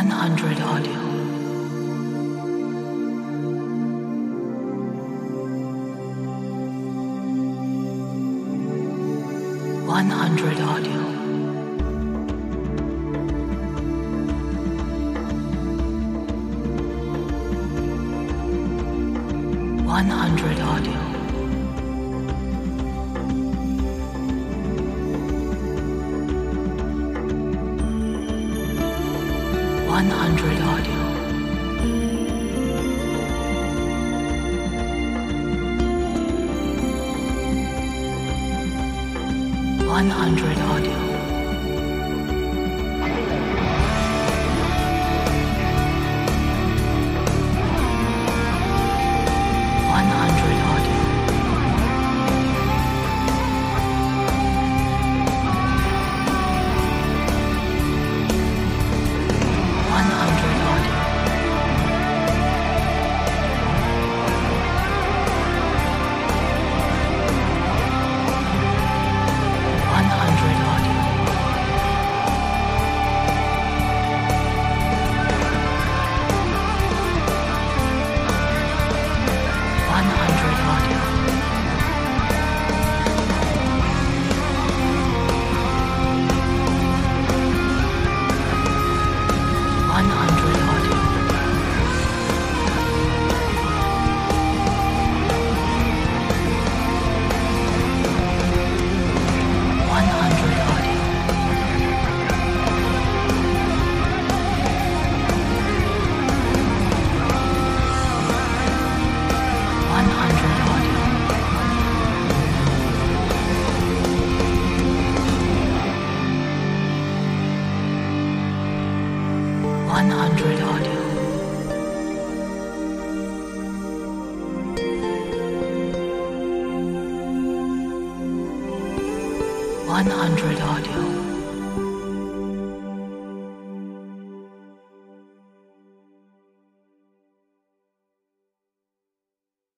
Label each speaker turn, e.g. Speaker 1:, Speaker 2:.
Speaker 1: 100 audio. 100 audio. 100 audio. 100 audio. 100 audio. 100 audio. 100 audio. 100 audio. 100 audio. 100 audio. 100 audio. 100 audio. 100 audio. 100 audio.